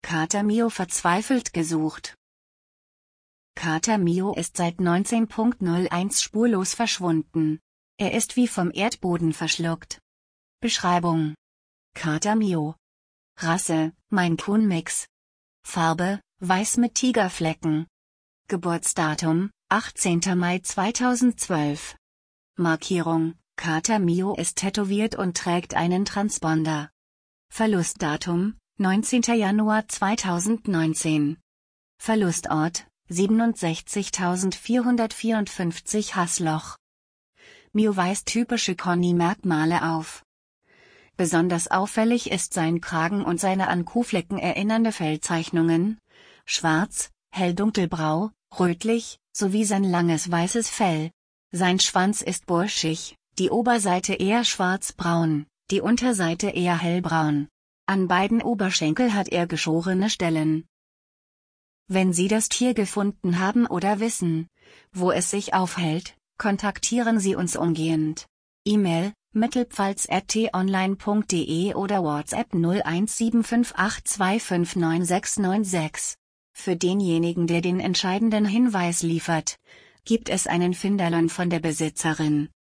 Kater Mio verzweifelt gesucht. Kater Mio ist seit 19.01 spurlos verschwunden. Er ist wie vom Erdboden verschluckt. Beschreibung: Kater Mio. Rasse: Maine Coon Mix. Farbe: weiß mit Tigerflecken. Geburtsdatum: 18. Mai 2012. Markierung: Kater Mio ist tätowiert und trägt einen Transponder. Verlustdatum: 19. Januar 2019. Verlustort: 67.454 Haßloch. Mio weist typische Conny-Merkmale auf. Besonders auffällig ist sein Kragen und seine an Kuhflecken erinnernde Fellzeichnungen: schwarz, hell-dunkelbrau, rötlich, sowie sein langes weißes Fell. Sein Schwanz ist burschig, die Oberseite eher schwarzbraun, die Unterseite eher hellbraun. An beiden Oberschenkel hat er geschorene Stellen. Wenn Sie das Tier gefunden haben oder wissen, wo es sich aufhält, kontaktieren Sie uns umgehend. E-Mail: mittelpfalz@t-online.de oder WhatsApp 017582599696. Für denjenigen, der den entscheidenden Hinweis liefert, gibt es einen Finderlohn von der Besitzerin.